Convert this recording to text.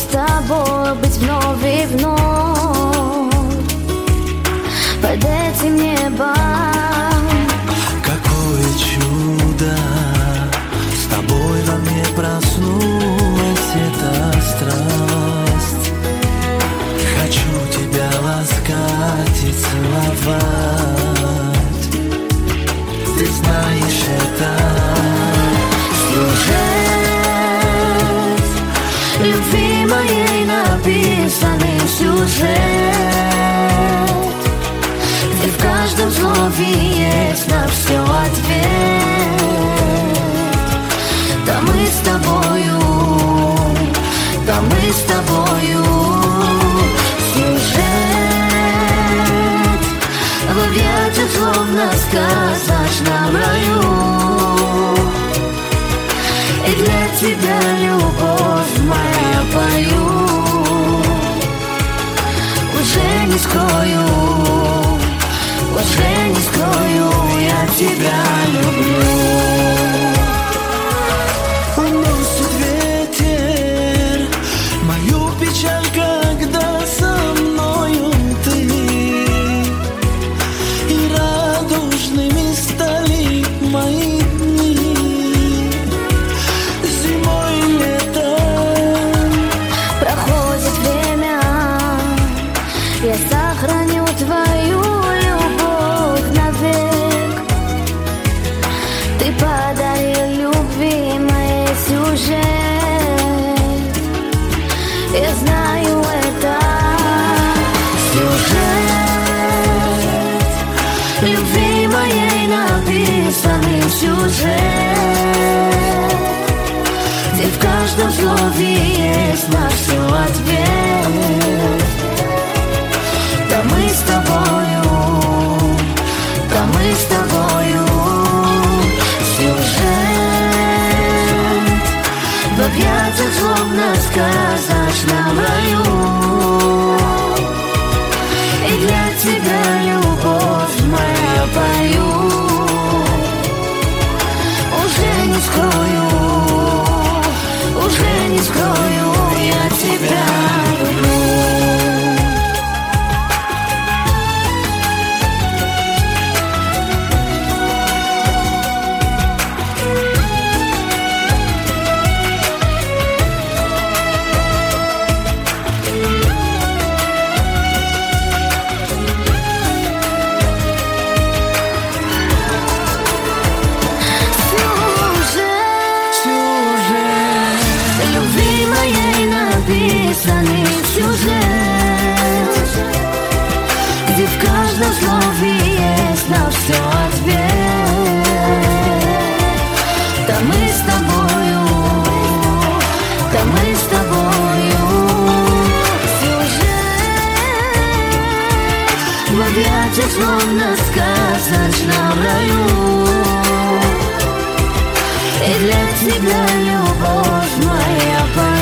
тобой быть вновь и вновь под этим небом. Какое чудо, с тобой во мне проснулась эта страсть. Хочу тебя ласкать и целовать. Ты знаешь это. Сюжет любви моей написанный сюжет, где в каждом слове есть на все ответ. Да мы с тобою, да мы с тобою. Сюжет в объятиях словно в сказочном раю. И для тебя, любовь моя, пою. Уже не скрою, уже не скрою, я тебя люблю. Уносит ветер мою печаль, когда со мною ты. И радужными стали мои дни. Зимой и летом проходит время, я сохраню твою любовь навек. Ты подарил любви моей сюжет, я знаю это. Сюжет любви моей написанный сюжет, где в каждом слове есть на все ответ. Да мы с тобою, да мы с тобою. Сюжет в объятиях словно в сказочном раю. И для тебя, любовь моя, пою. Уже не скрою, уже не скрою, я тебя люблю. Любви моей написанный сюжет, где в каждом слове есть на все ответ. Да мы с тобою, да мы с тобою. Сюжет в объятиях словно в сказочном раю. И для тебя, любовь моя, пою.